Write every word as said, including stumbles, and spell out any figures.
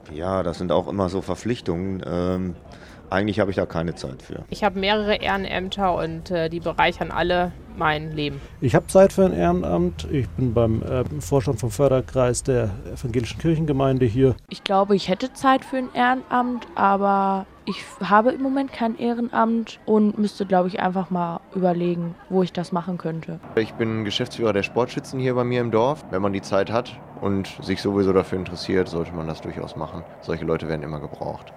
Ja, das sind auch immer so Verpflichtungen. Ähm, eigentlich habe ich da keine Zeit für. Ich habe mehrere Ehrenämter und äh, die bereichern alle mein Leben. Ich habe Zeit für ein Ehrenamt. Ich bin beim äh, Vorstand vom Förderkreis der evangelischen Kirchengemeinde hier. Ich glaube, ich hätte Zeit für ein Ehrenamt, aber ich habe im Moment kein Ehrenamt und müsste, glaube ich, einfach mal überlegen, wo ich das machen könnte. Ich bin Geschäftsführer der Sportschützen hier bei mir im Dorf. Wenn man die Zeit hat und sich sowieso dafür interessiert, sollte man das durchaus machen. Solche Leute werden immer gebraucht.